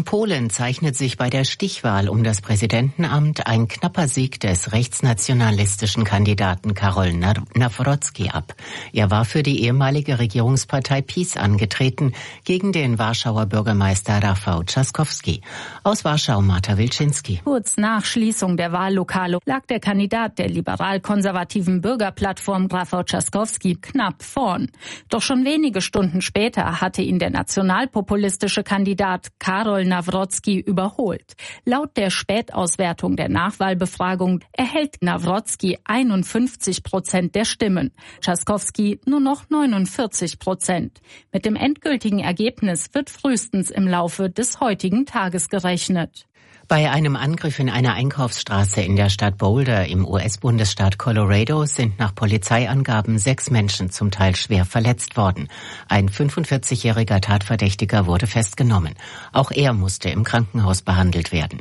In Polen zeichnet sich bei der Stichwahl um das Präsidentenamt ein knapper Sieg des rechtsnationalistischen Kandidaten Karol Nawrocki ab. Er war für die ehemalige Regierungspartei PiS angetreten gegen den Warschauer Bürgermeister Rafał Trzaskowski. Aus Warschau Marta Wilczynski. Kurz nach Schließung der Wahllokale lag der Kandidat der liberal-konservativen Bürgerplattform Rafał Trzaskowski knapp vorn. Doch schon wenige Stunden später hatte ihn der nationalpopulistische Kandidat Karol Nawrocki überholt. Laut der Spätauswertung der Nachwahlbefragung erhält Nawrocki 51% der Stimmen, Trzaskowski nur noch 49%. Mit dem endgültigen Ergebnis wird frühestens im Laufe des heutigen Tages gerechnet. Bei einem Angriff in einer Einkaufsstraße in der Stadt Boulder im US-Bundesstaat Colorado sind nach Polizeiangaben 6 Menschen zum Teil schwer verletzt worden. Ein 45-jähriger Tatverdächtiger wurde festgenommen. Auch er musste im Krankenhaus behandelt werden.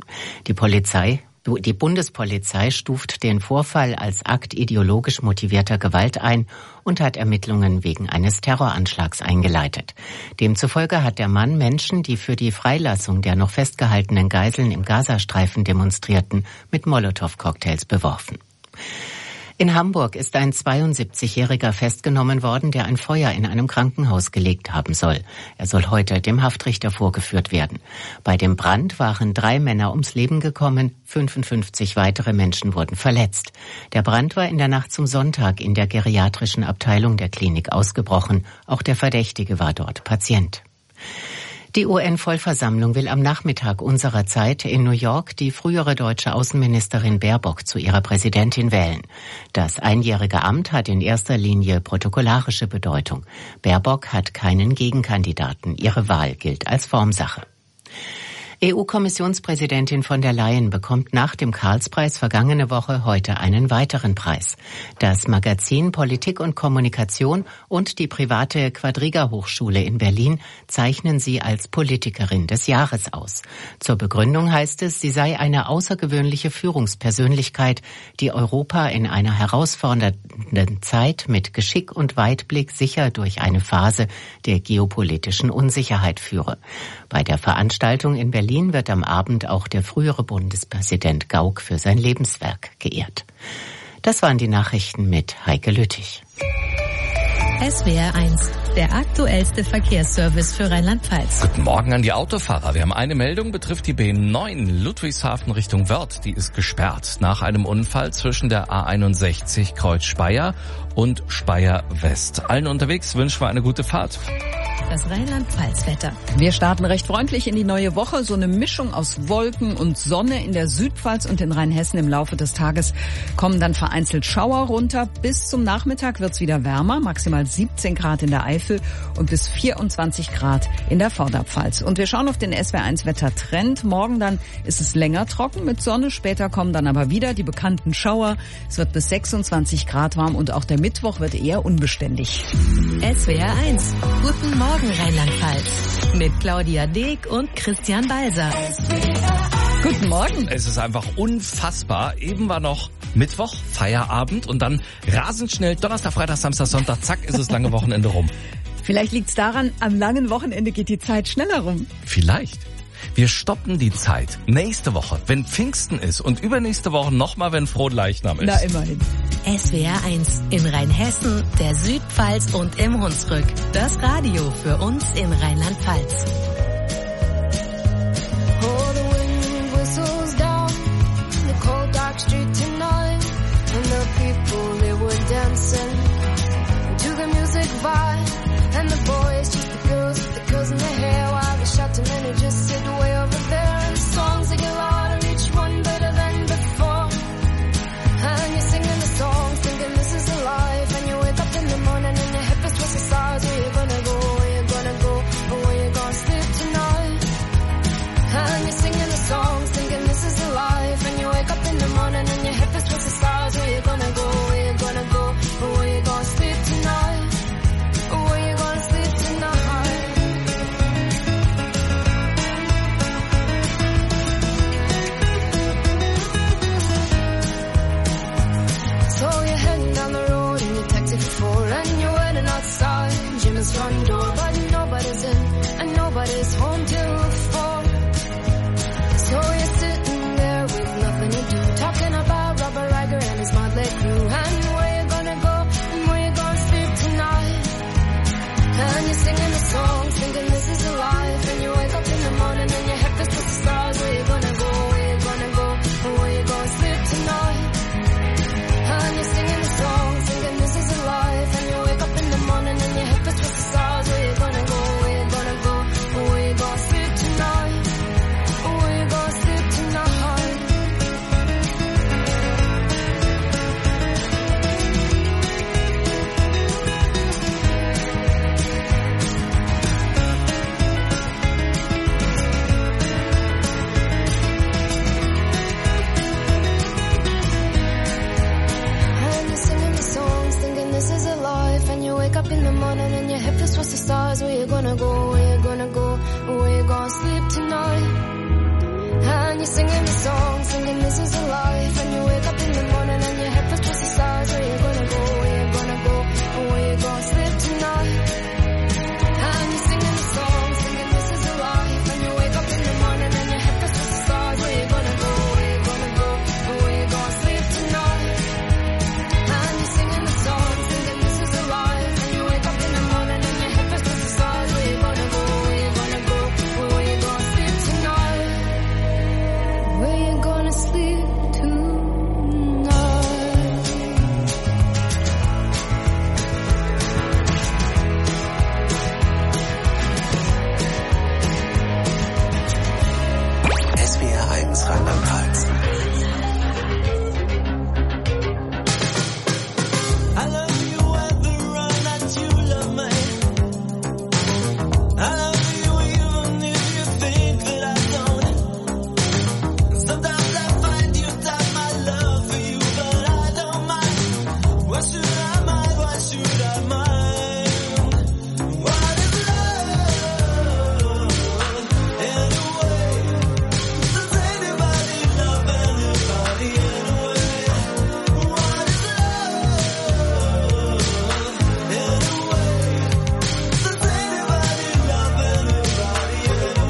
Die Bundespolizei stuft den Vorfall als Akt ideologisch motivierter Gewalt ein und hat Ermittlungen wegen eines Terroranschlags eingeleitet. Demzufolge hat der Mann Menschen, die für die Freilassung der noch festgehaltenen Geiseln im Gazastreifen demonstrierten, mit Molotow-Cocktails beworfen. In Hamburg ist ein 72-Jähriger festgenommen worden, der ein Feuer in einem Krankenhaus gelegt haben soll. Er soll heute dem Haftrichter vorgeführt werden. Bei dem Brand waren 3 Männer ums Leben gekommen, 55 weitere Menschen wurden verletzt. Der Brand war in der Nacht zum Sonntag in der geriatrischen Abteilung der Klinik ausgebrochen. Auch der Verdächtige war dort Patient. Die UN-Vollversammlung will am Nachmittag unserer Zeit in New York die frühere deutsche Außenministerin Baerbock zu ihrer Präsidentin wählen. Das einjährige Amt hat in erster Linie protokollarische Bedeutung. Baerbock hat keinen Gegenkandidaten. Ihre Wahl gilt als Formsache. EU-Kommissionspräsidentin von der Leyen bekommt nach dem Karlspreis vergangene Woche heute einen weiteren Preis. Das Magazin Politik und Kommunikation und die private Quadriga-Hochschule in Berlin zeichnen sie als Politikerin des Jahres aus. Zur Begründung heißt es, sie sei eine außergewöhnliche Führungspersönlichkeit, die Europa in einer herausfordernden Zeit mit Geschick und Weitblick sicher durch eine Phase der geopolitischen Unsicherheit führe. Bei der Veranstaltung in Berlin wird am Abend auch der frühere Bundespräsident Gauck für sein Lebenswerk geehrt. Das waren die Nachrichten mit Heike Lüttich. SWR 1, der aktuellste Verkehrsservice für Rheinland-Pfalz. Guten Morgen an die Autofahrer. Wir haben eine Meldung, betrifft die B9 Ludwigshafen Richtung Wörth. Die ist gesperrt nach einem Unfall zwischen der A61 Kreuz Speyer und Speyer West. Allen unterwegs wünschen wir eine gute Fahrt. Das Rheinland-Pfalz-Wetter. Wir starten recht freundlich in die neue Woche. So eine Mischung aus Wolken und Sonne in der Südpfalz und in Rheinhessen. Im Laufe des Tages kommen dann vereinzelt Schauer runter. Bis zum Nachmittag wird's wieder wärmer. Maximal 17 Grad in der Eifel und bis 24 Grad in der Vorderpfalz. Und wir schauen auf den SWR1-Wettertrend. Morgen dann ist es länger trocken mit Sonne. Später kommen dann aber wieder die bekannten Schauer. Es wird bis 26 Grad warm und auch der Mittwoch wird eher unbeständig. SWR 1. Guten Morgen Rheinland-Pfalz. Mit Claudia Deek und Christian Balser. Guten Morgen. Es ist einfach unfassbar. Eben war noch Mittwoch, Feierabend und dann rasend schnell Donnerstag, Freitag, Samstag, Sonntag, zack, ist das lange Wochenende rum. Vielleicht liegt's daran, am langen Wochenende geht die Zeit schneller rum. Vielleicht. Wir stoppen die Zeit. Nächste Woche, wenn Pfingsten ist und übernächste Woche nochmal, wenn Frohleichnam ist. Na, immerhin. SWR 1 in Rheinhessen, der Südpfalz und im Hunsrück. Das Radio für uns in Rheinland-Pfalz. you're singing the song, singing this is a life. And you wake up in the morning and your head feels just the stars. Where you gonna go, where you gonna go, and where you gonna sleep tonight. And you're singing the song, singing this is a life. And you wake up in the morning and your head feels just the stars. Where you gonna go, where you gonna go, and where you gonna sleep tonight. And you're singing the song, singing this is a life. And you wake up in the morning and your head feels just the stars. Where you gonna go, where you gonna go, and where you gonna sleep tonight. Where you gonna sleep tonight. SWR 1 Rheinland-Pfalz. I love you everyone that you love me. I love you even if you think that I don't. Sometimes I find you doubt my love for you, but I don't mind. Why should I mind? Why should I mind? What is love? Anyway, does anybody love anybody anyway? What is love? Anyway, does anybody love anybody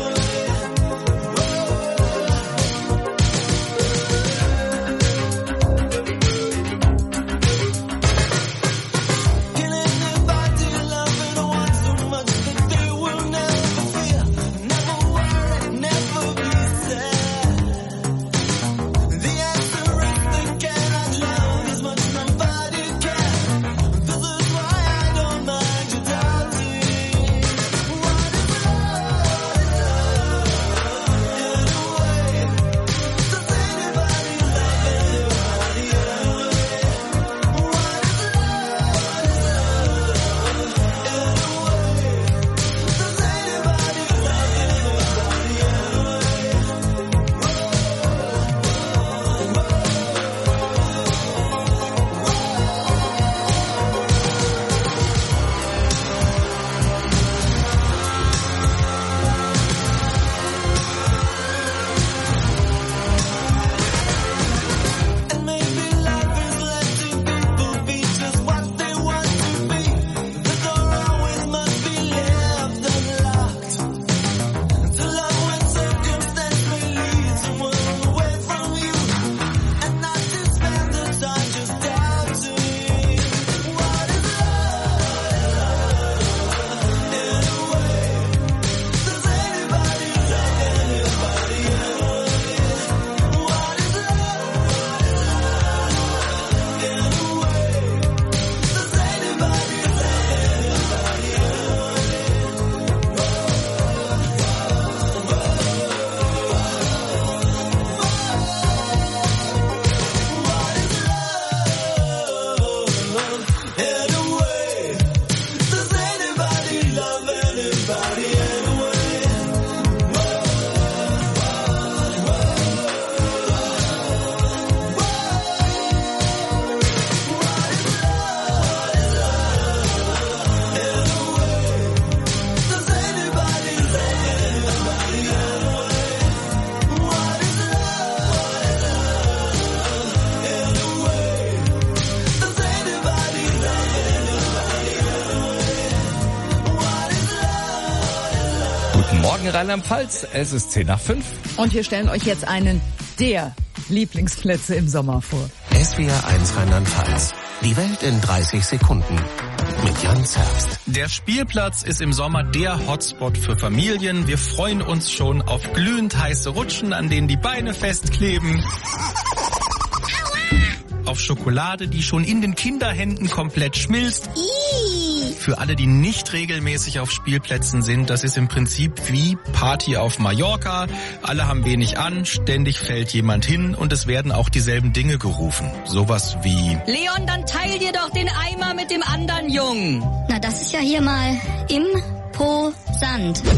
Can anybody love anyone so much that they will never fear, never worry, never be sad? The answer is they cannot love as much as nobody can. This is why I don't mind you doubting. What is love? Anyway, does anybody love anybody anyway? What is love? And maybe life is letting people be just what they want to be. The door always must be left unlocked. To love when circumstance may lead someone away from you, and not to spend the time just doubting. What is love? Anyway, does anybody love anybody anyway? What is love? Anyway, does anybody love anybody anyway? Does anybody love anybody anyway? What is love? Anyway, does anybody love anybody anyway? What is love? Guten Morgen Rheinland-Pfalz, es ist 5:10. Und wir stellen euch jetzt einen der Lieblingsplätze im Sommer vor. SWR 1 Rheinland-Pfalz. Die Welt in 30 Sekunden. Mit Jan Zerbst. Der Spielplatz ist im Sommer der Hotspot für Familien. Wir freuen uns schon auf glühend heiße Rutschen, an denen die Beine festkleben. Auf Schokolade, die schon in den Kinderhänden komplett schmilzt. Für alle, die nicht regelmäßig auf Spielplätzen sind, das ist im Prinzip wie Party auf Mallorca. Alle haben wenig an, ständig fällt jemand hin und es werden auch dieselben Dinge gerufen. Sowas wie: Leon, dann teil dir doch den Eimer mit dem anderen Jungen. Na, das ist ja hier mal imposant.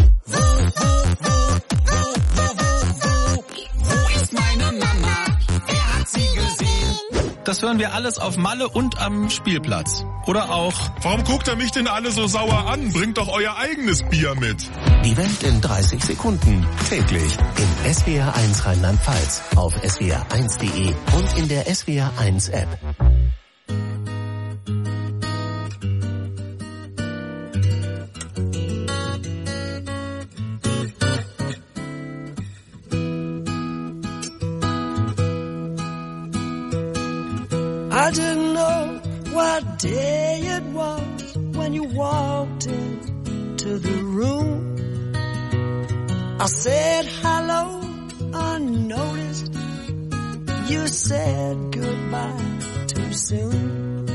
Wo ist meine Mama? Wer hat sie gesehen? Das hören wir alles auf Malle und am Spielplatz. Oder auch... Warum guckt ihr mich denn alle so sauer an? Bringt doch euer eigenes Bier mit. Die Welt in 30 Sekunden. Täglich im SWR1 Rheinland-Pfalz, auf swr1.de und in der SWR1 App. I didn't know what day it was when you walked into the room. I said hello unnoticed. You said goodbye too soon.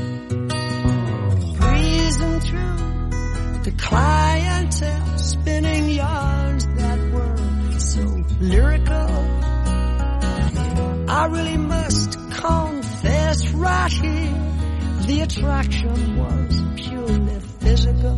Breezing through the clientele, spinning yarns that were so lyrical. I really must confess right here, the attraction was purely physical.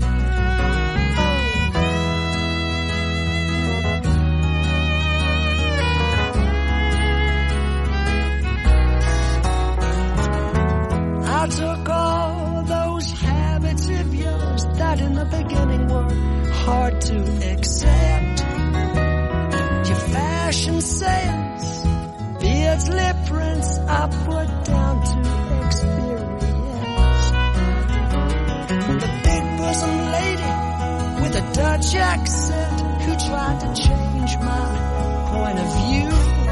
I took all those habits of yours that in the beginning were hard to accept. Your fashion sense, beards, lip prints, I put down to experience. The big bosom lady with a Dutch accent who tried to change my point of view.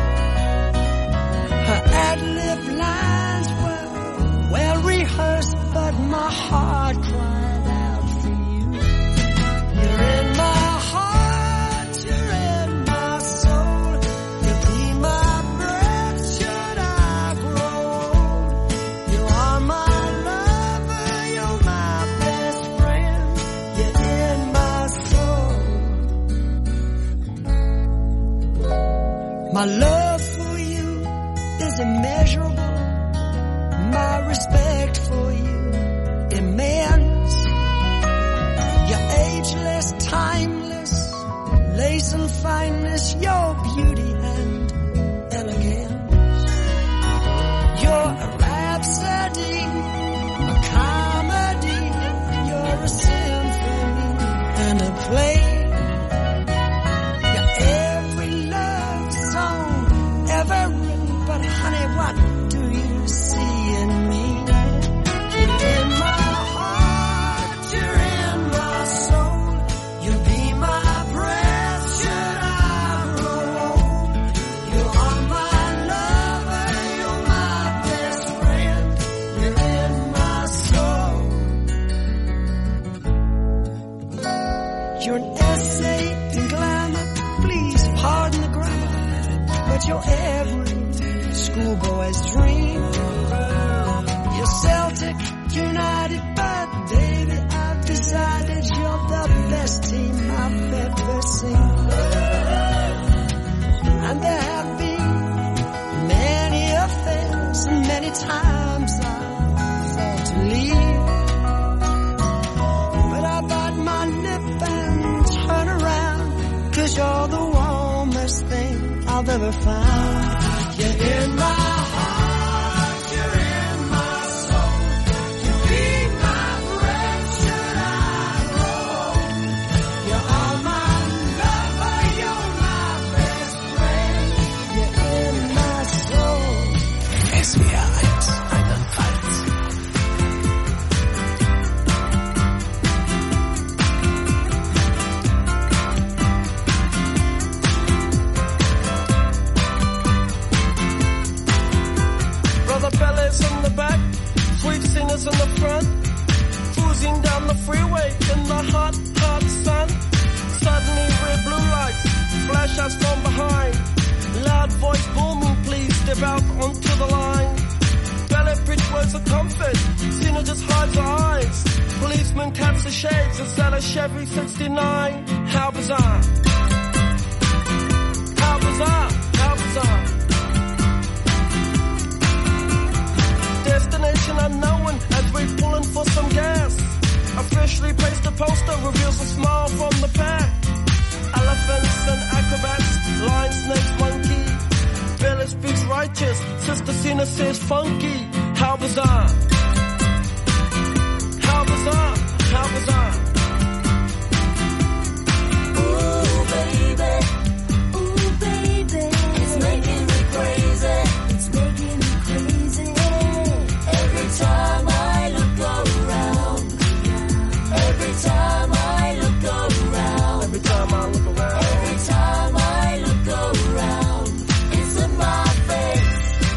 Her ad-lib lines were well rehearsed, but my heart cried out for you. You're in my heart, you're in my soul. You be my breath, should I grow old? You are my lover, you're my best friend. You're in my soul. My love for you is immeasurable. My respect for you immense. You're ageless, timeless, lace and fineness, your beauty and elegance. You're a rhapsody, a comedy, you're a symphony and a play. You're every love song ever written, but honey, what do you see in me? You're in my heart, you're in my soul. You'll be my breath, should I grow old? You are my lover, you're my best friend. You're in my soul. You're an essay in glamour, please pardon the grammar, but you're every schoolboy's dream. You're Celtic, United, but baby, I've decided you're the best team I've ever seen. And there have been many affairs, and many times I thought to leave. But I bite my lip and turn around, 'cause you're the warmest thing I've ever found. You're in my heart, you're in my soul. You be my breath, should I grow old? You are my lover, you're my best friend. You're in my soul. SWR1 Rheinland-Pfalz. Brother fellas in the back, sweet singers in the front, cruising down the freeway in the hot, hot sun. Suddenly red blue lights flash us from behind. Loud voice booming, please step out onto the line. Ballet bridge words of comfort, Cena just hides her eyes. Policeman taps the shades, is that a Chevy 69? How bizarre. How bizarre, how bizarre. Destination unknown as we're pulling for some gas. Officially placed a poster, reveals a smile from the pack. Elephants and acrobats, lion, snakes, monkey. Village speaks righteous, Sister Cena says funky. How bizarre. How bizarre. How bizarre. Ooh, baby. Ooh, baby. It's making me crazy. It's making me crazy. Every time I look around. Every time I look around. Every time I look around. Every time I look around. It's in my face.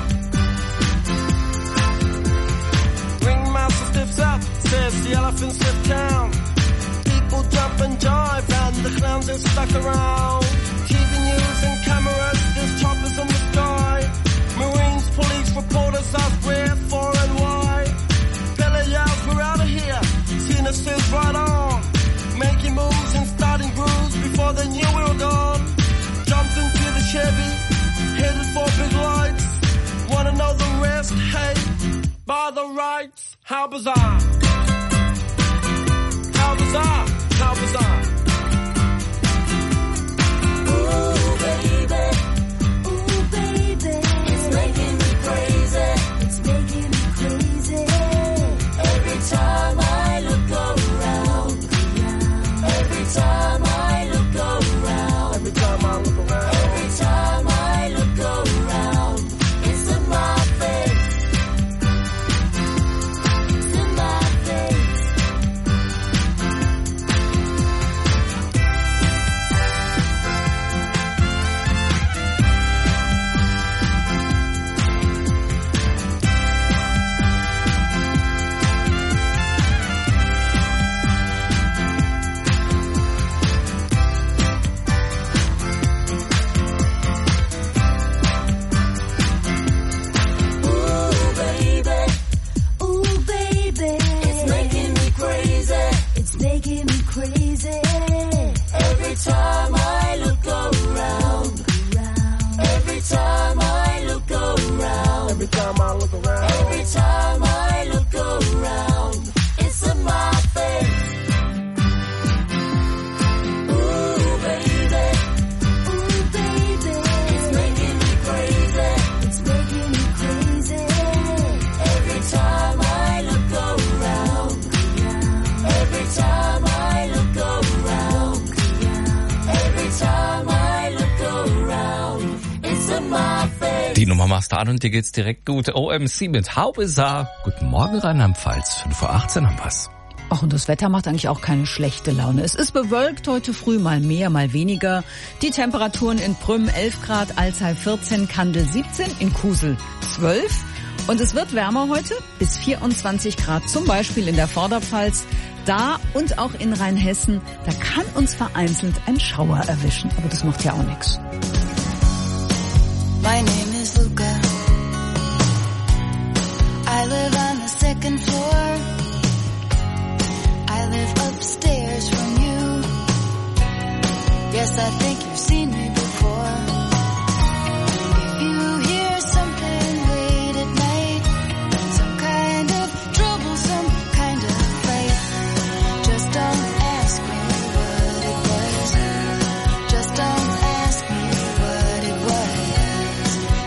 Ringmaster stiffs up, says the elephants slip down. People jump and jive and the clowns are stuck around. TV news and cameras, there's choppers in the sky. Marines, police, reporters ask where, for and why. Billy yells, we're out of here. Cena says right on. Making moves and starting grooves before they knew we were gone. Jumped into the Chevy, headed for big lights. Wanna know the rest? Hey, by the rights. How bizarre. How bizarre. How bizarre. Ooh, baby. Ooh, baby. It's making me crazy. It's making me crazy. Every time I look around. Every time I look around. Every time I look around. Every time I look around. It's in my face. It's in my face. Ooh, baby. Ooh, baby. It's making me crazy. It's making me crazy. Every time I look around. Every time I look around. Every time I look around. Every time I look around. It's in my face. Ooh, baby. Ooh, baby. It's making me crazy. It's making me crazy. Every time I look around. Every time I look around. Every time I look around. It's in my face. Die Nummer machst du an und dir geht's direkt gut. OMC mit How Bizarre. Guten Morgen, Rheinland-Pfalz. 5:18 Uhr haben wir's. Ach, und das Wetter macht eigentlich auch keine schlechte Laune. Es ist bewölkt heute früh, mal mehr, mal weniger. Die Temperaturen in Prüm 11 Grad, Alzey 14, Kandel 17, in Kusel 12. Und es wird wärmer heute, bis 24 Grad, zum Beispiel in der Vorderpfalz. Da und auch in Rheinhessen, da kann uns vereinzelt ein Schauer erwischen. Aber das macht ja auch nichts. My name is Luca. I live on the second floor. I live upstairs from you. Yes, I think you've seen me before. If you hear something late at night, some kind of trouble, some kind of fight, just don't ask me what it was. Just don't ask me what it was.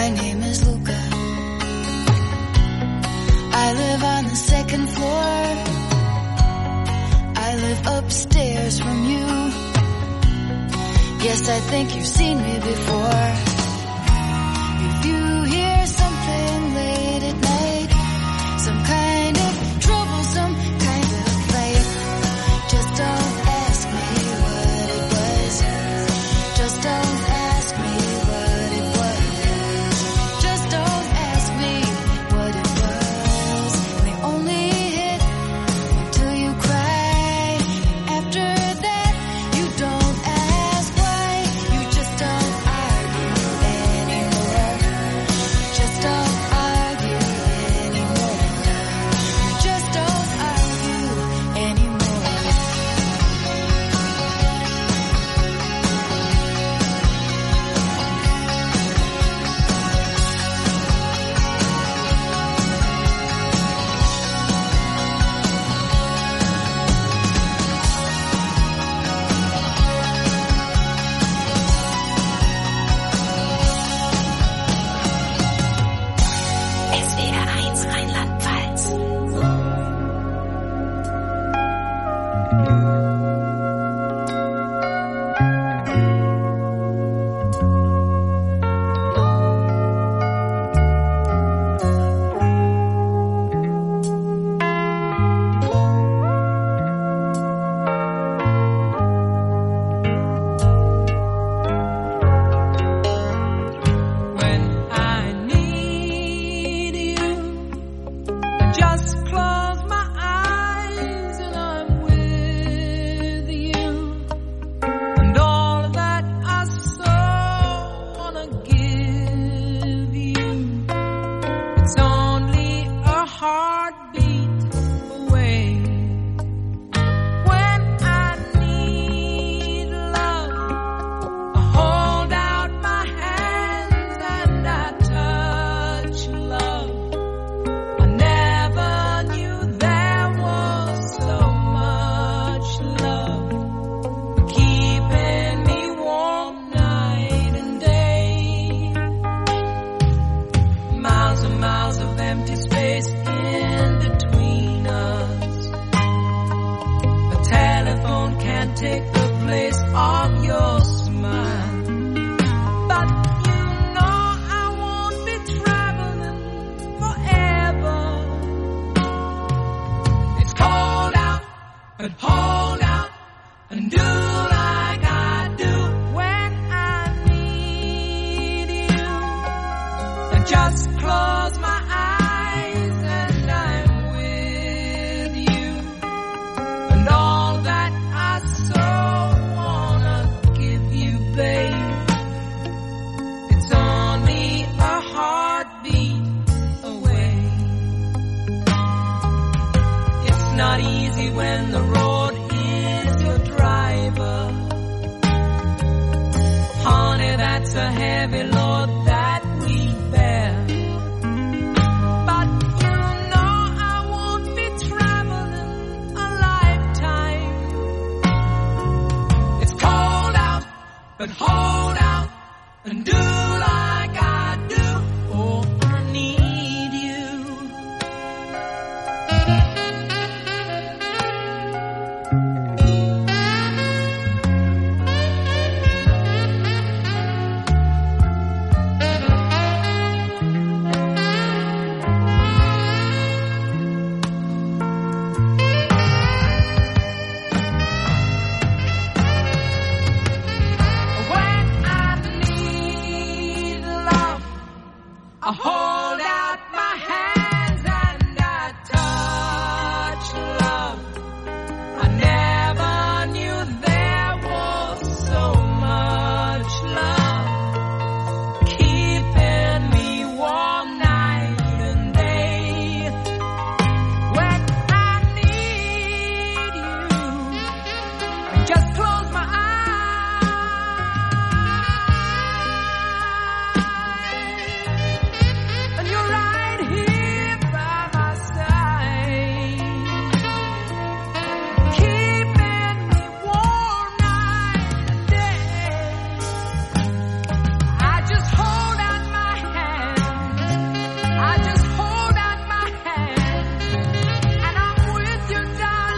My name is Luca. I live on the second floor. I live upstairs from you. Yes, I think you've seen me before. If you hear something late at night, some kind of troublesome kind of fight, just don't ask me what it was. Just don't ask me what it was. Just don't ask me what it was. They only hit until you cry. After that, you don't ask why. You just don't argue anymore. Just don't argue anymore. You just don't argue anymore. SWR1 Rheinland-Pfalz. When I need you, just close my eyes and I'm with you. And all that I so wanna give you, it's only a heartbeat away. When I need love, I hold out my hands and I touch love. I never knew there was so much love, keeping me warm night and day. Miles and miles of empty space in between us. A telephone can't take the place of your smile. But you know I won't be traveling forever. It's cold out, but hold out and do like I do when I need you. And just close my eyes and I'm with you. And all that I so wanna give you, babe, it's only a heartbeat away. It's not easy when the road is your driver. Honey, that's a heavy load that we bear. But you know I won't be traveling a lifetime. It's cold out, but hold out and do like I do. Oh, I need you. When I need love, I hold out my hands and I touch love. I never knew there was so much love, keeping me warm night and day. When I need you, just close my eyes.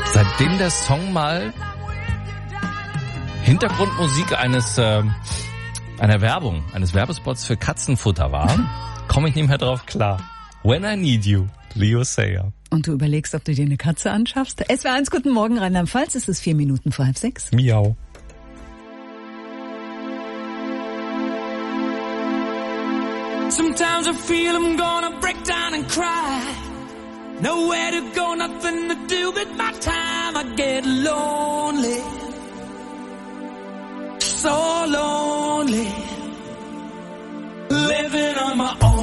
Seitdem der Song mal Hintergrundmusik eines Werbespots für Katzenfutter war, komme ich nicht mehr drauf klar. When I Need You, Leo Sayer. Und du überlegst, ob du dir eine Katze anschaffst? SWR1, guten Morgen, Rheinland-Pfalz, es ist 5:04. Miau. Sometimes I feel I'm gonna break down and cry. Nowhere to go, nothing to do with my time. I get lonely, so lonely, living on my own.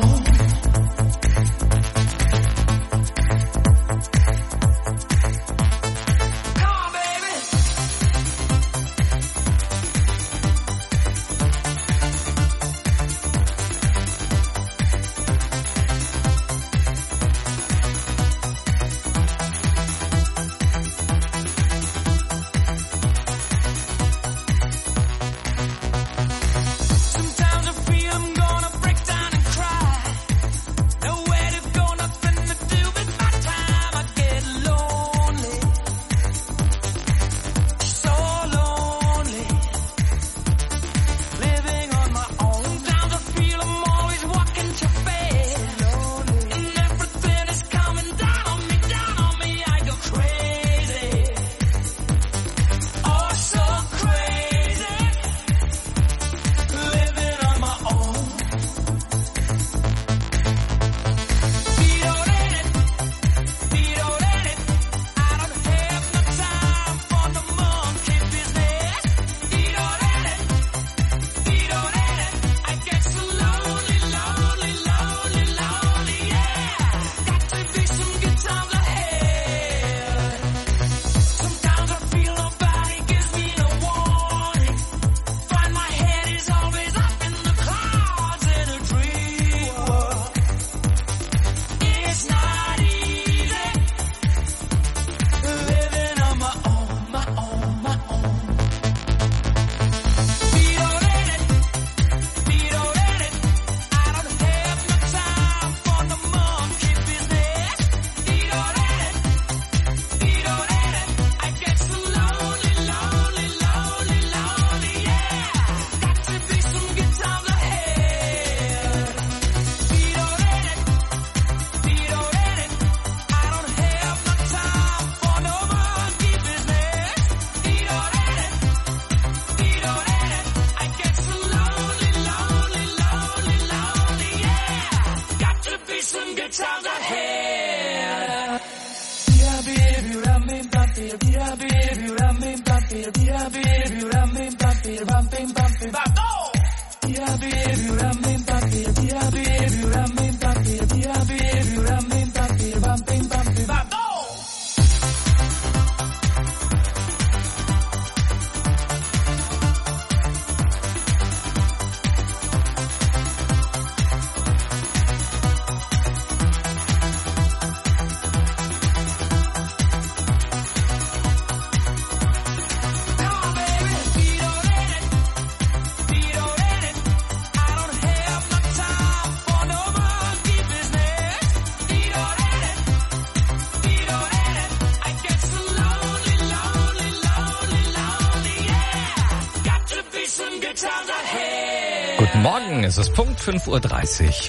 Guten Morgen, es ist Punkt 5:30 Uhr.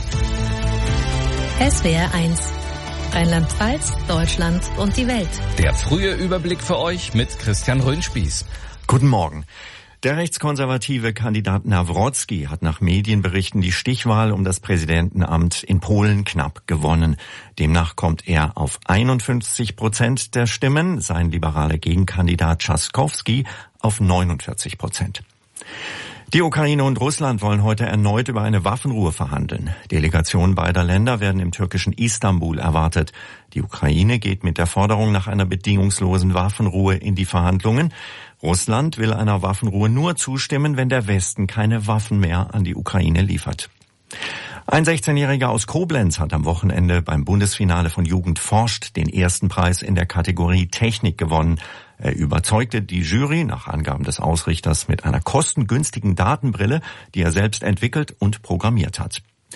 SWR1, Rheinland-Pfalz, Deutschland und die Welt. Der frühe Überblick für euch mit Christian Röhnspieß. Guten Morgen. Der rechtskonservative Kandidat Nawrocki hat nach Medienberichten die Stichwahl um das Präsidentenamt in Polen knapp gewonnen. Demnach kommt er auf 51% der Stimmen, sein liberaler Gegenkandidat Trzaskowski auf 49%. Die Ukraine und Russland wollen heute erneut über eine Waffenruhe verhandeln. Delegationen beider Länder werden im türkischen Istanbul erwartet. Die Ukraine geht mit der Forderung nach einer bedingungslosen Waffenruhe in die Verhandlungen. Russland will einer Waffenruhe nur zustimmen, wenn der Westen keine Waffen mehr an die Ukraine liefert. Ein 16-Jähriger aus Koblenz hat am Wochenende beim Bundesfinale von Jugend forscht den ersten Preis in der Kategorie Technik gewonnen. Er überzeugte die Jury nach Angaben des Ausrichters mit einer kostengünstigen Datenbrille, die er selbst entwickelt und programmiert hat.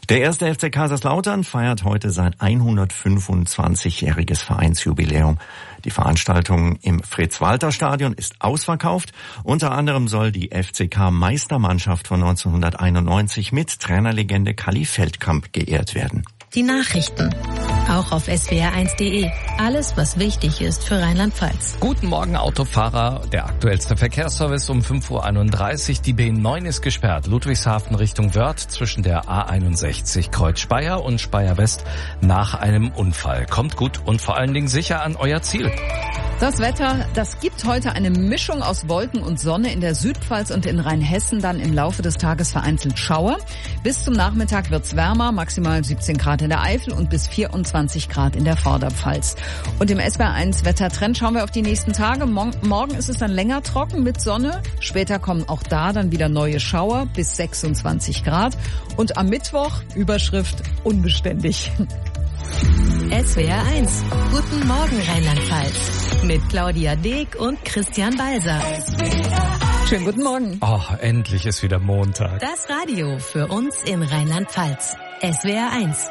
Der erste FC Kaiserslautern feiert heute sein 125-jähriges Vereinsjubiläum. Die Veranstaltung im Fritz-Walter-Stadion ist ausverkauft. Unter anderem soll die FCK-Meistermannschaft von 1991 mit Trainerlegende Kalli Feldkamp geehrt werden. Die Nachrichten, auch auf swr1.de. Alles, was wichtig ist für Rheinland-Pfalz. Guten Morgen, Autofahrer. Der aktuellste Verkehrsservice um 5:31 Uhr. Die B9 ist gesperrt. Ludwigshafen Richtung Wörth zwischen der A61 Kreuz Speyer und Speyer West nach einem Unfall. Kommt gut und vor allen Dingen sicher an euer Ziel. Das Wetter, das gibt heute eine Mischung aus Wolken und Sonne in der Südpfalz und in Rheinhessen, dann im Laufe des Tages vereinzelt Schauer. Bis zum Nachmittag wird's wärmer, maximal 17 Grad in der Eifel und bis 24 Grad in der Vorderpfalz. Und im SWR1 Wettertrend schauen wir auf die nächsten Tage. Morgen ist es dann länger trocken mit Sonne. Später kommen auch da dann wieder neue Schauer bis 26 Grad. Und am Mittwoch, Überschrift, unbeständig. SWR1. Guten Morgen Rheinland-Pfalz. Mit Claudia Deek und Christian Balser. Schönen guten Morgen. Oh, endlich ist wieder Montag. Das Radio für uns in Rheinland-Pfalz. SWR1.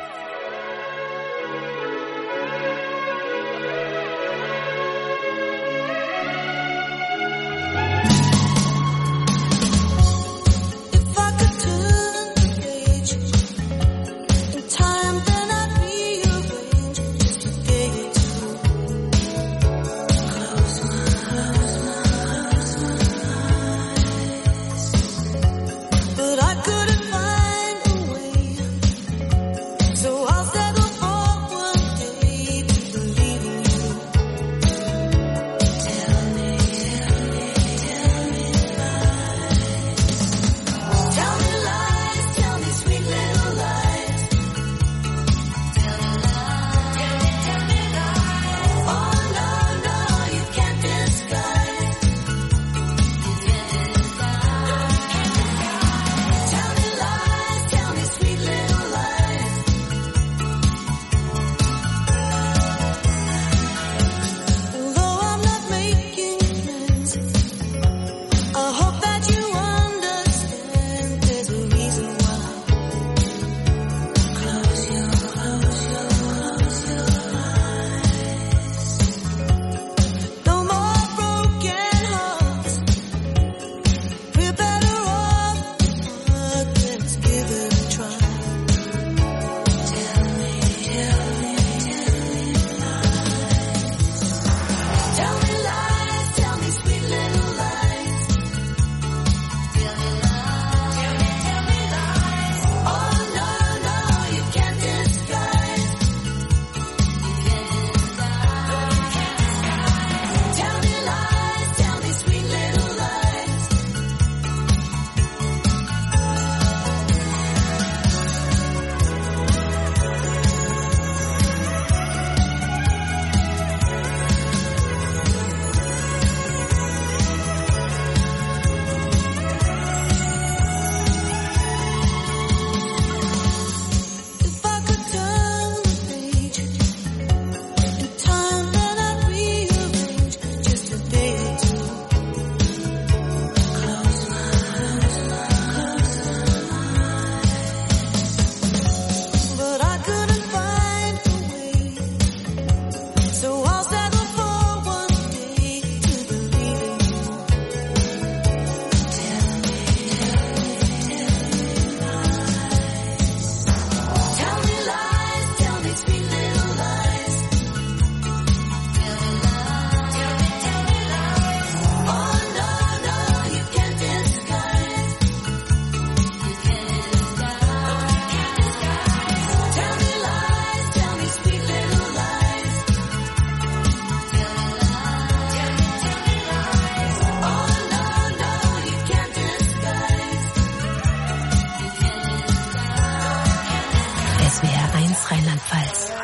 Rheinland-Pfalz.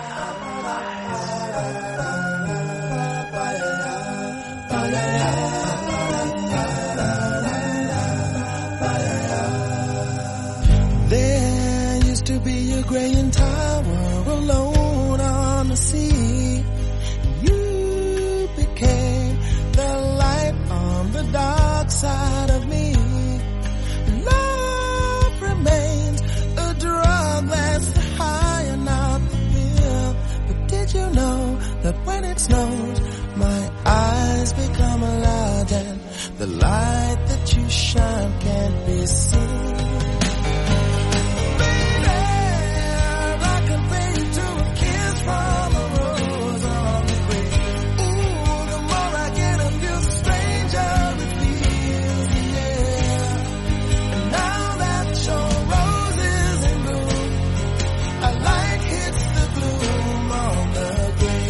There used to be a graying tower alone on the sea. You became the light on the dark side of me. Love remains a drug that when it snows, my eyes become a lot and the light that you shine can't be seen. Baby, I compare you to a kiss from a rose on the grave. Ooh, the more I get of you, the stranger it feels, yeah. And now that your rose is in bloom, a light hits the gloom on the grave.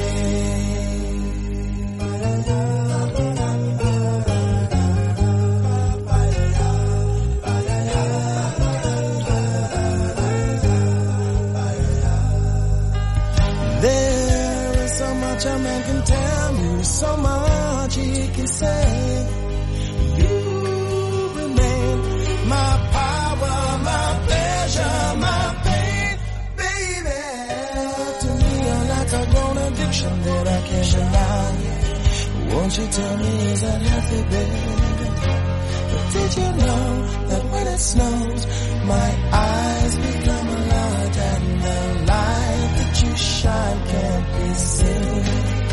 There is so much a man can tell you, so much he can say. You remain my power, my pleasure, my pain, baby. To me, you're like a grown addiction that I can't deny. Won't you tell me, is that healthy, baby? But did you know that when it snows, my eyes become a light and the light that you shine can't be seen?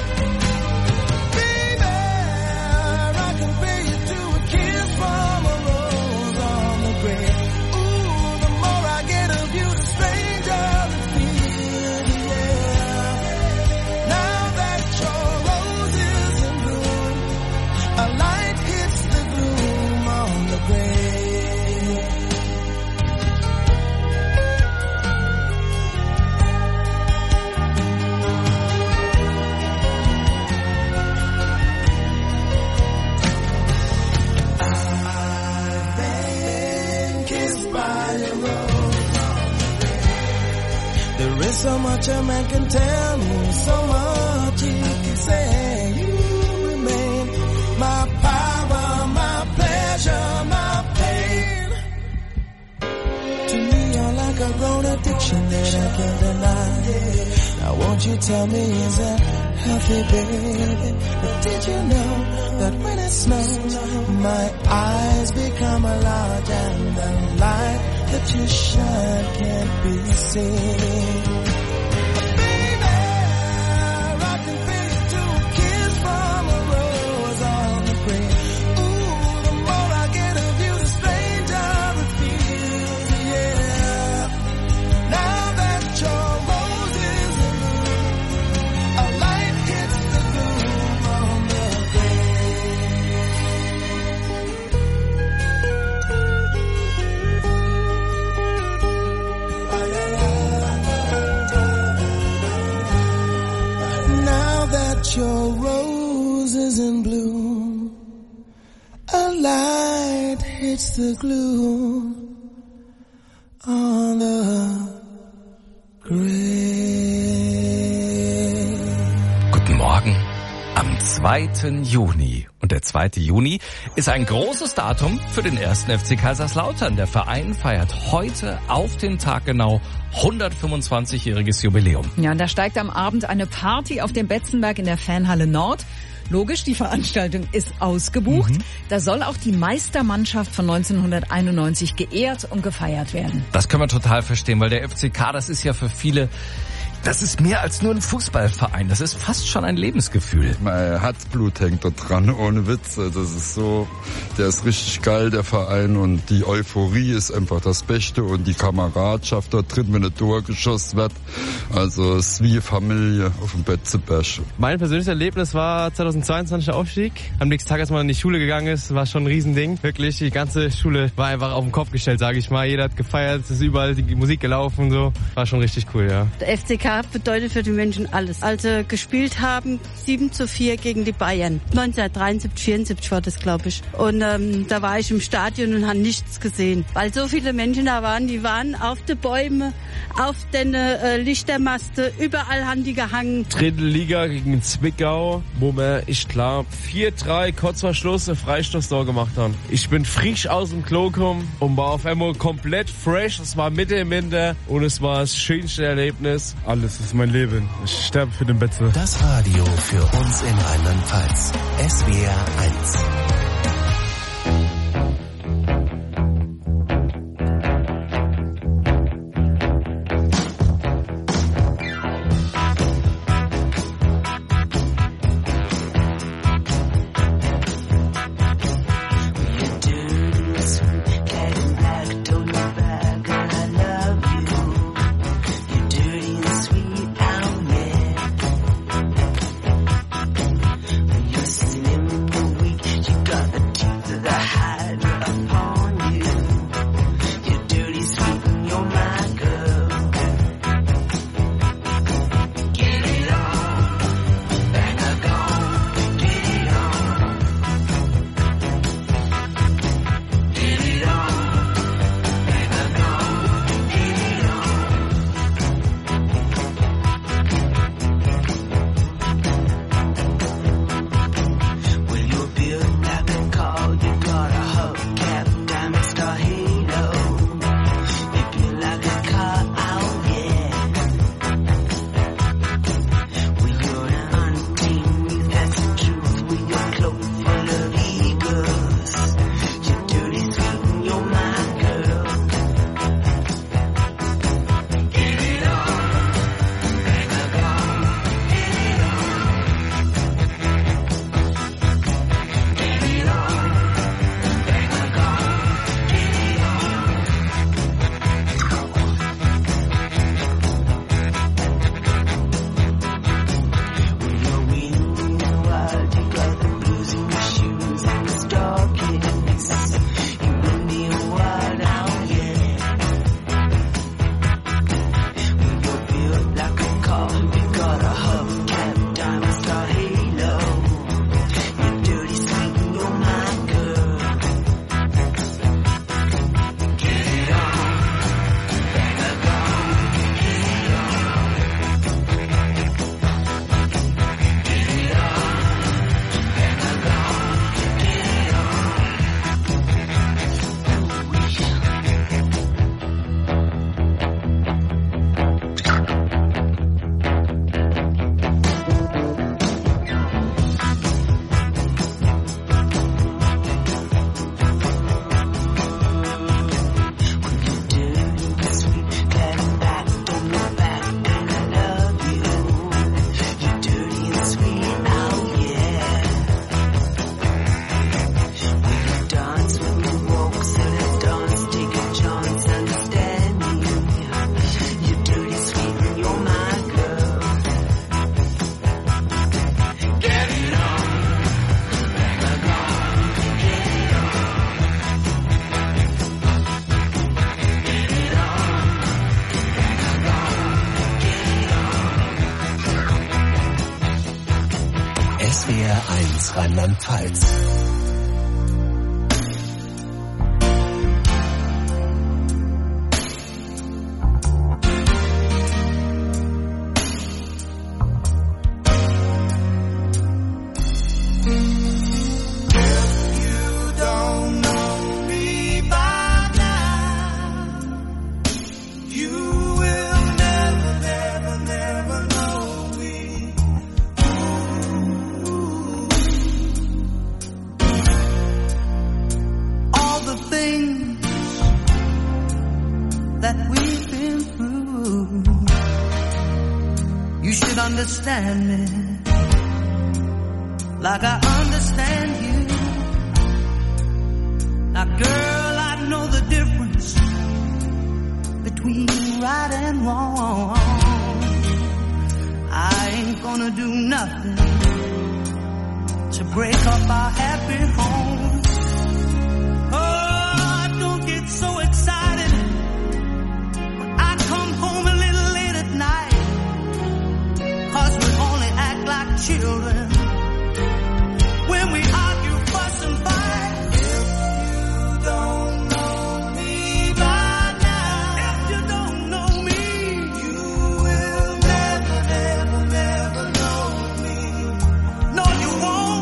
Baby, I compare you to a kiss from a rose on the grave. Ooh, the more I get of you, the stranger it feels, yeah. Now that your rose is in bloom, a light hits the gloom on the grave. I've been kissed by a rose on the grave. There is so much a man can tell me, so much he can say. You remain my power, my pleasure, my pain. To me, you're like a grown addiction that I can't deny. Now won't you tell me, is that healthy, baby? But did you know that when it snows, my eyes become a lot and the light that you shine can't be seen? Baby, I can feel you to a kiss from a rose on the grave. Ooh, the more I get of you, the stranger it feels, yeah. Now that your rose is in bloom, a light hits the gloom on the grave. Now that your rose is in bloom, a light hits the gloom on the grave. Guten Morgen am 2. Juni. Und der 2. Juni ist ein großes Datum für den 1. FC Kaiserslautern. Der Verein feiert heute auf den Tag genau 125-jähriges Jubiläum. Ja, und da steigt am Abend eine Party auf dem Betzenberg in der Fanhalle Nord. Logisch, die Veranstaltung ist ausgebucht. Da soll auch die Meistermannschaft von 1991 geehrt und gefeiert werden. Das können wir total verstehen, weil der FCK, das ist ja für viele, das ist mehr als nur ein Fußballverein. Das ist fast schon ein Lebensgefühl. Mein Herzblut hängt da dran, ohne Witz. Das ist so, der ist richtig geil, der Verein. Und die Euphorie ist einfach das Beste. Und die Kameradschaft da drin, wenn ein Tor geschossen wird. Also es ist wie Familie auf dem Betzenberg. Mein persönliches Erlebnis war 2022 der Aufstieg. Am nächsten Tag, als man in die Schule gegangen ist, war schon ein Riesending. Wirklich, die ganze Schule war einfach auf den Kopf gestellt, sage ich mal. Jeder hat gefeiert, es ist überall die Musik gelaufen und so. War schon richtig cool, ja. Der FCK bedeutet für die Menschen alles. Als sie gespielt haben, 7:4 gegen die Bayern. 1973, 74 war das, glaube ich. Und da war ich im Stadion und habe nichts gesehen. Weil so viele Menschen da waren, die waren auf den Bäumen, auf den Lichtermaste, überall haben die gehangen. Dritte Liga gegen Zwickau, wo wir, ich glaube, 4-3 kurz vor Schluss ein Freistoßtor gemacht haben. Ich bin frisch aus dem Klo gekommen und war auf einmal komplett fresh. Es war Mitte im Winter und es war das schönste Erlebnis. Alles ist mein Leben. Ich sterbe für den Betze. Das Radio für uns in Rheinland-Pfalz. SWR 1. SWR1 Rheinland-Pfalz. Understand me like I understand you. Now, girl, I know the difference between right and wrong. I ain't gonna do nothing to break up our happy home. Oh, don't get so excited when I come home a little late at night. 'Cause we only act like children when we argue, fuss and fight. If you don't know me by now, if you don't know me, you will never, never, never know me. No, you won't.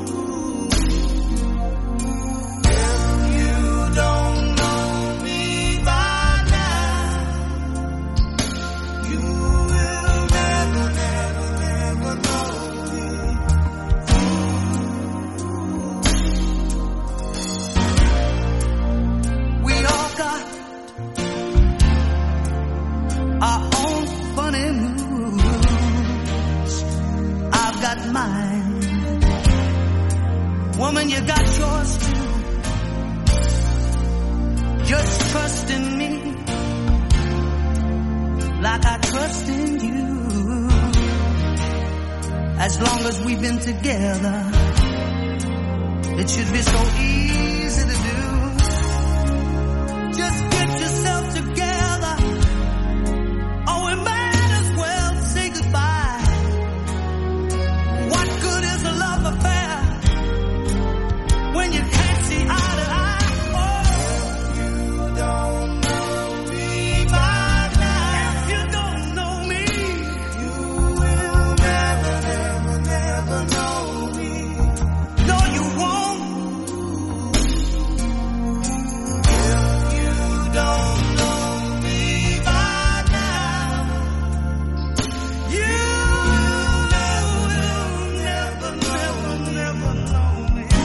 If you don't know me by now, you will never, never know me. We all got our own funny moods. I've got mine. Woman, you got yours too. Just trust in me like I trust in you. As long as we've been together, it should be so easy to do. Just get yourself together, or we might as well say goodbye. What good is a love affair when you can't see eye to eye? Oh, if you don't know me by now, if you don't know me, you will never, never, never know me. No, you won't. If you don't know me by now, you will never, never, never know me. If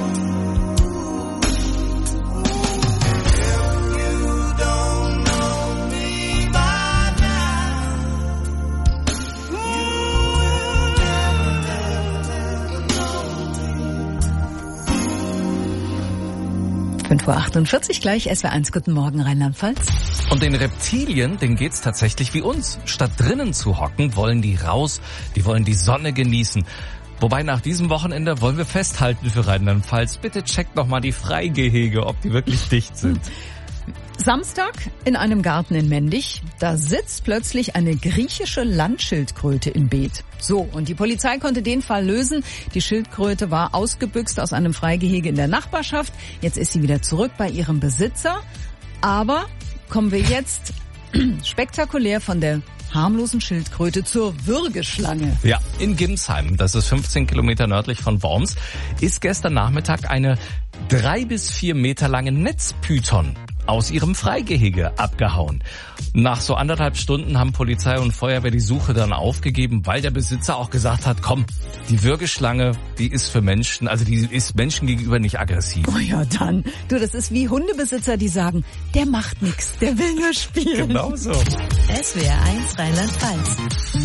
you don't know me by now, you will never, never know me. 5:48 Uhr gleich, SWR1, guten Morgen Rheinland-Pfalz. Und den Reptilien, denen geht's tatsächlich wie uns. Statt drinnen zu hocken, wollen die raus, die wollen die Sonne genießen. Wobei nach diesem Wochenende wollen wir festhalten für Rheinland-Pfalz. Bitte checkt noch mal die Freigehege, ob die wirklich dicht sind. Samstag in einem Garten in Mendig, da sitzt plötzlich eine griechische Landschildkröte im Beet. So, und die Polizei konnte den Fall lösen. Die Schildkröte war ausgebüxt aus einem Freigehege in der Nachbarschaft. Jetzt ist sie wieder zurück bei ihrem Besitzer. Aber kommen wir jetzt spektakulär von der harmlosen Schildkröte zur Würgeschlange. Ja, in Gimsheim, das ist 15 Kilometer nördlich von Worms, ist gestern Nachmittag eine 3 bis 4 Meter lange Netzpython aus ihrem Freigehege abgehauen. Nach so 1,5 Stunden haben Polizei und Feuerwehr die Suche dann aufgegeben, weil der Besitzer auch gesagt hat, komm, die Würgeschlange, die ist für Menschen, also die ist Menschen gegenüber nicht aggressiv. Oh ja, dann. Du, das ist wie Hundebesitzer, die sagen, der macht nix, der will nur spielen. Genau so. SWR1 Rheinland-Pfalz.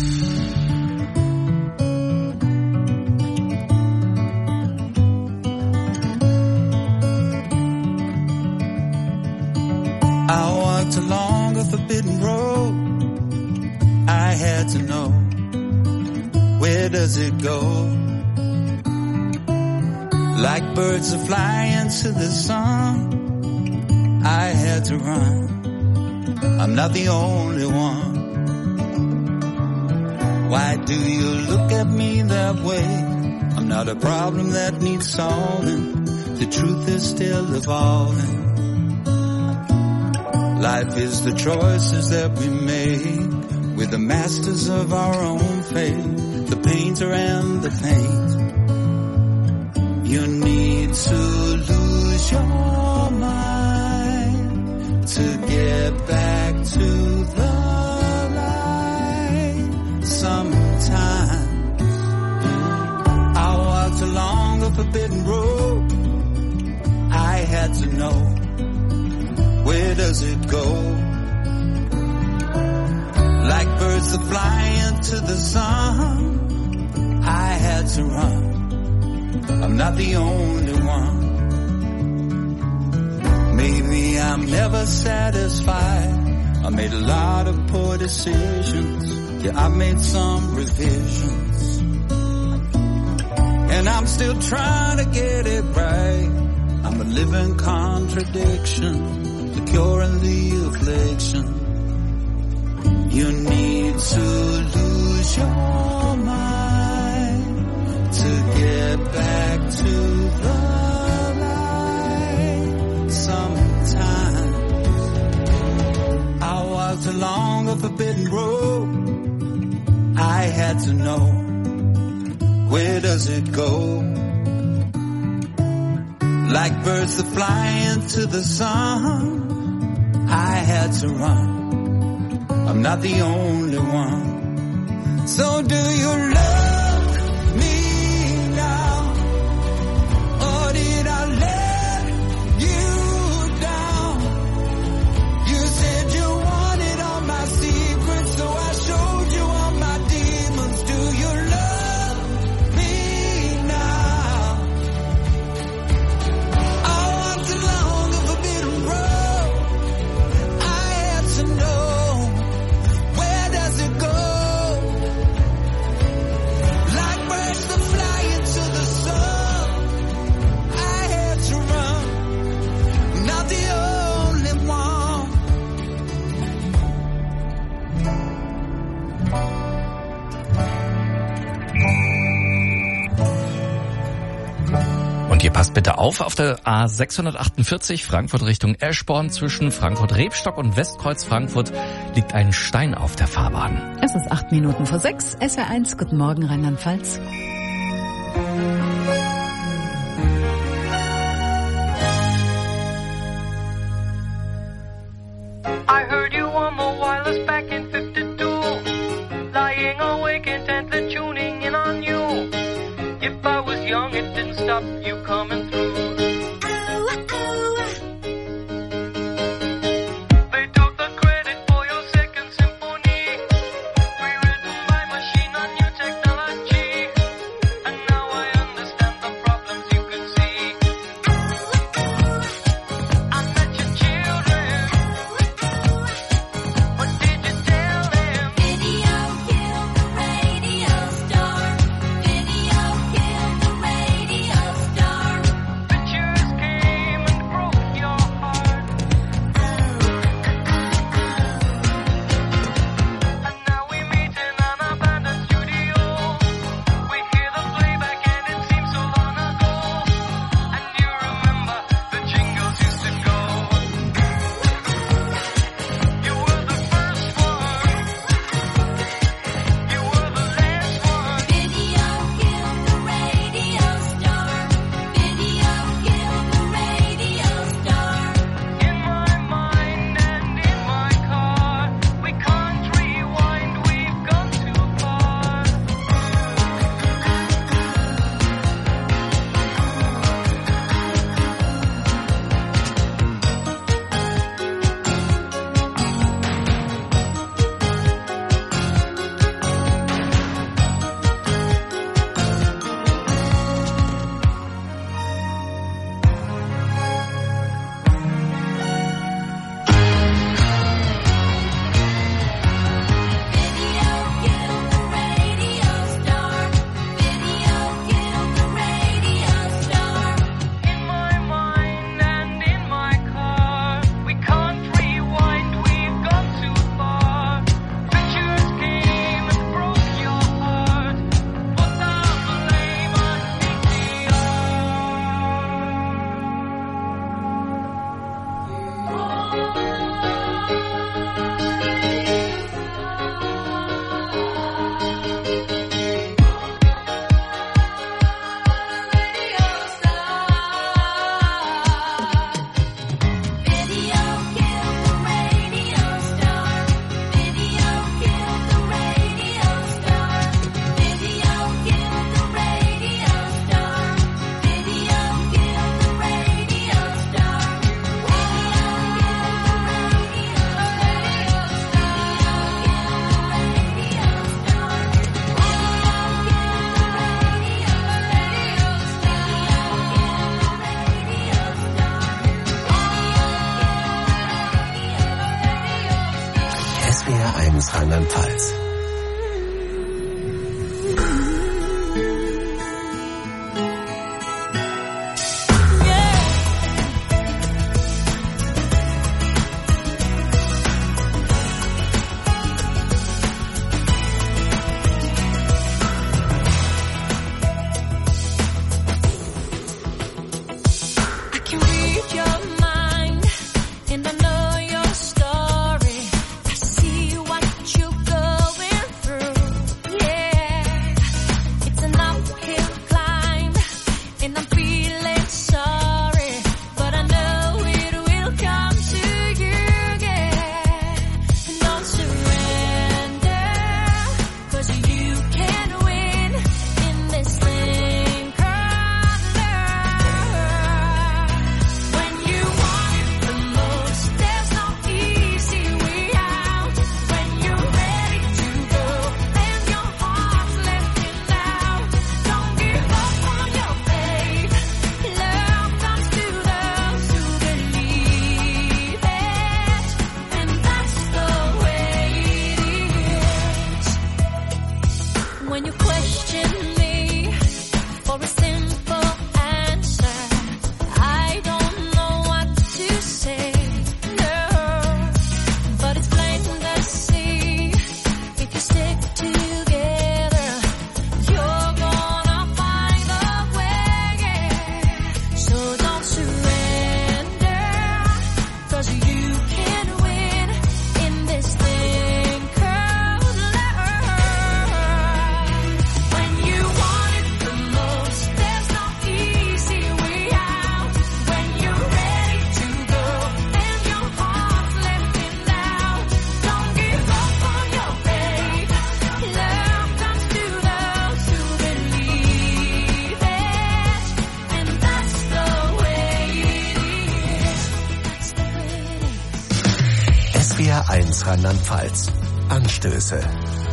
I walked along a forbidden road. I had to know, where does it go? Like birds that fly into the sun, I had to run. I'm not the only one. Why do you look at me that way? I'm not a problem that needs solving. The truth is still evolving. Life is the choices that we make. We're the masters of our own fate. The painter and the paint. You need to lose your mind to get back to the light. Sometimes I walked along a forbidden road. I had to know, where does it go? Like birds that fly into the sun, I had to run. I'm not the only one. Maybe I'm never satisfied. I made a lot of poor decisions. Yeah, I made some revisions. And I'm still trying to get it right. I'm a living contradiction, the cure and the affliction. You need to lose your mind to get back to the light. Sometimes I walked along a forbidden road. I had to know, where does it go? Like birds that fly into the sun, I had to run. I'm not the only one. So do you love me now? Or did I let you down? You said you wanted all my secrets, so I showed you all my demons. Do you love me now? I walked along a forbidden road. I had to know, where does it go? Like birds that fly into the sun, I had to run. Not the only one. Und ihr passt bitte auf der A648 Frankfurt Richtung Eschborn zwischen Frankfurt-Rebstock und Westkreuz Frankfurt liegt ein Stein auf der Fahrbahn. Es ist 8 Minuten vor 6. SR1, guten Morgen Rheinland-Pfalz. I heard you on the wireless back in 52. Lying awake intently tuning in on you. If I was young, it didn't stop you coming through. They took the credit for your second symphony, rewritten by machine on new technology. And now I understand the problems you could see. I met your children. What did you tell them? Video killed the radio star. Video killed the radio star. Rheinland-Pfalz. SWR1 Rheinland-Pfalz. Anstöße.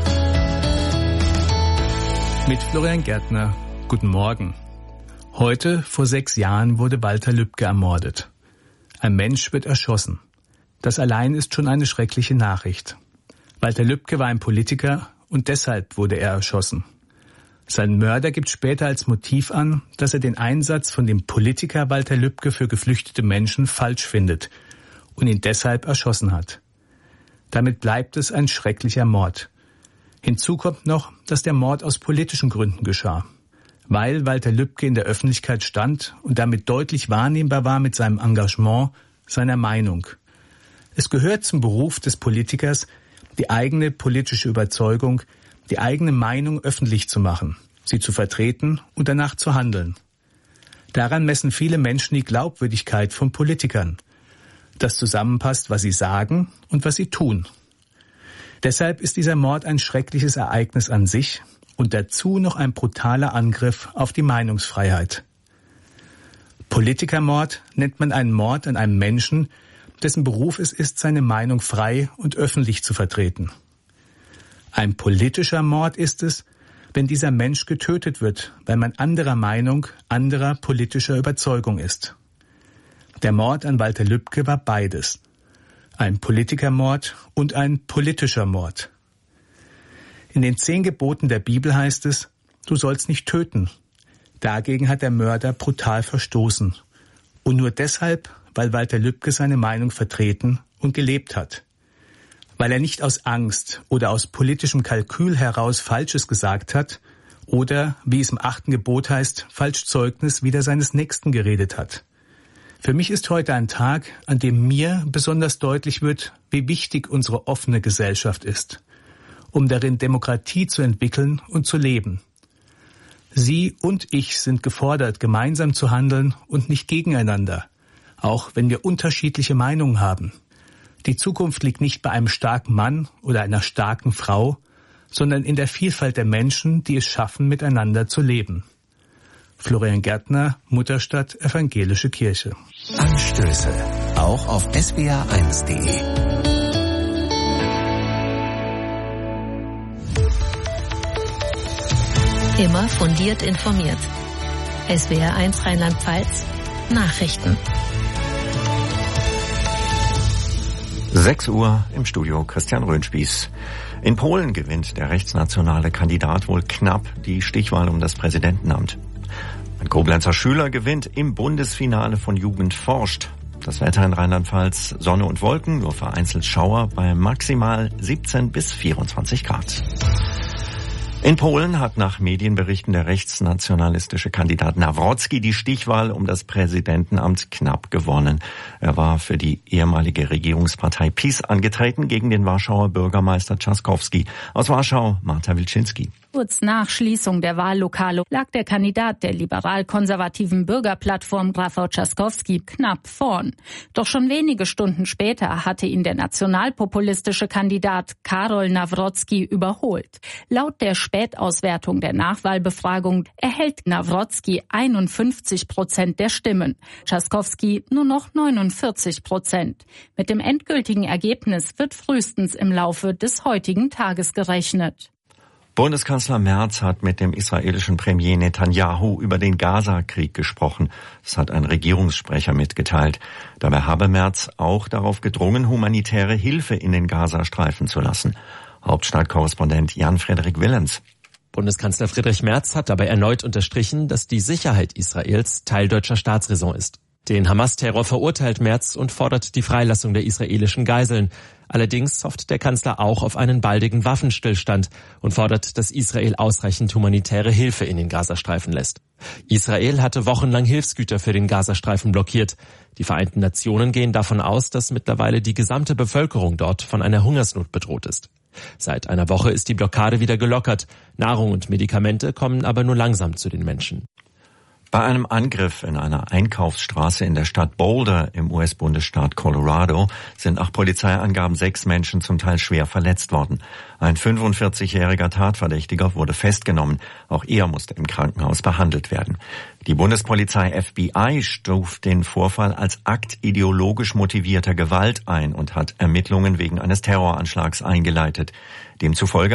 Mit Florian Gärtner. Guten Morgen. Heute, vor 6 Jahren, wurde Walter Lübcke ermordet. Ein Mensch wird erschossen. Das allein ist schon eine schreckliche Nachricht. Walter Lübcke war ein Politiker und deshalb wurde er erschossen. Sein Mörder gibt später als Motiv an, dass er den Einsatz von dem Politiker Walter Lübcke für geflüchtete Menschen falsch findet und ihn deshalb erschossen hat. Damit bleibt es ein schrecklicher Mord. Hinzu kommt noch, dass der Mord aus politischen Gründen geschah. Weil Walter Lübcke in der Öffentlichkeit stand und damit deutlich wahrnehmbar war mit seinem Engagement, seiner Meinung. Es gehört zum Beruf des Politikers, die eigene politische Überzeugung, die eigene Meinung öffentlich zu machen, sie zu vertreten und danach zu handeln. Daran messen viele Menschen die Glaubwürdigkeit von Politikern, dass zusammenpasst, was sie sagen und was sie tun. Deshalb ist dieser Mord ein schreckliches Ereignis an sich und dazu noch ein brutaler Angriff auf die Meinungsfreiheit. Politikermord nennt man einen Mord an einem Menschen, dessen Beruf es ist, seine Meinung frei und öffentlich zu vertreten. Ein politischer Mord ist es, wenn dieser Mensch getötet wird, weil man anderer Meinung, anderer politischer Überzeugung ist. Der Mord an Walter Lübcke war beides. Ein Politikermord und ein politischer Mord. In den 10 Geboten der Bibel heißt es, du sollst nicht töten. Dagegen hat der Mörder brutal verstoßen. Und nur deshalb, weil Walter Lübcke seine Meinung vertreten und gelebt hat. Weil er nicht aus Angst oder aus politischem Kalkül heraus Falsches gesagt hat oder, wie es im 8. Gebot heißt, falsch Zeugnis wider seines Nächsten geredet hat. Für mich ist heute ein Tag, an dem mir besonders deutlich wird, wie wichtig unsere offene Gesellschaft ist, um darin Demokratie zu entwickeln und zu leben. Sie und ich sind gefordert, gemeinsam zu handeln und nicht gegeneinander, auch wenn wir unterschiedliche Meinungen haben. Die Zukunft liegt nicht bei einem starken Mann oder einer starken Frau, sondern in der Vielfalt der Menschen, die es schaffen, miteinander zu leben. Florian Gärtner, Mutterstadt Evangelische Kirche. Anstöße, auch auf swr1.de. Immer fundiert informiert. SWR1 Rheinland-Pfalz. Nachrichten. 6 Uhr im Studio Christian Röhnspieß. In Polen gewinnt der rechtsnationale Kandidat wohl knapp die Stichwahl um das Präsidentenamt. Ein Koblenzer Schüler gewinnt im Bundesfinale von Jugend forscht. Das Wetter in Rheinland-Pfalz, Sonne und Wolken, nur vereinzelt Schauer bei maximal 17 bis 24 Grad. In Polen hat nach Medienberichten der rechtsnationalistische Kandidat Nawrocki die Stichwahl um das Präsidentenamt knapp gewonnen. Er war für die ehemalige Regierungspartei PiS angetreten gegen den Warschauer Bürgermeister Trzaskowski. Aus Warschau, Marta Wilczynski. Kurz nach Schließung der Wahllokale lag der Kandidat der liberal-konservativen Bürgerplattform Rafał Trzaskowski knapp vorn. Doch schon wenige Stunden später hatte ihn der nationalpopulistische Kandidat Karol Nawrocki überholt. Laut der Spätauswertung der Nachwahlbefragung erhält Nawrocki 51% der Stimmen, Trzaskowski nur noch 49%. Mit dem endgültigen Ergebnis wird frühestens im Laufe des heutigen Tages gerechnet. Bundeskanzler Merz hat mit dem israelischen Premier Netanyahu über den Gaza-Krieg gesprochen. Das hat ein Regierungssprecher mitgeteilt. Dabei habe Merz auch darauf gedrungen, humanitäre Hilfe in den Gazastreifen zu lassen. Hauptstadtkorrespondent Jan-Frederik Willens. Bundeskanzler Friedrich Merz hat dabei erneut unterstrichen, dass die Sicherheit Israels Teil deutscher Staatsräson ist. Den Hamas-Terror verurteilt Merz und fordert die Freilassung der israelischen Geiseln. Allerdings hofft der Kanzler auch auf einen baldigen Waffenstillstand und fordert, dass Israel ausreichend humanitäre Hilfe in den Gazastreifen lässt. Israel hatte wochenlang Hilfsgüter für den Gazastreifen blockiert. Die Vereinten Nationen gehen davon aus, dass mittlerweile die gesamte Bevölkerung dort von einer Hungersnot bedroht ist. Seit einer Woche ist die Blockade wieder gelockert. Nahrung und Medikamente kommen aber nur langsam zu den Menschen. Bei einem Angriff in einer Einkaufsstraße in der Stadt Boulder im US-Bundesstaat Colorado sind nach Polizeiangaben 6 Menschen zum Teil schwer verletzt worden. Ein 45-jähriger Tatverdächtiger wurde festgenommen. Auch er musste im Krankenhaus behandelt werden. Die Bundespolizei FBI stuft den Vorfall als Akt ideologisch motivierter Gewalt ein und hat Ermittlungen wegen eines Terroranschlags eingeleitet. Demzufolge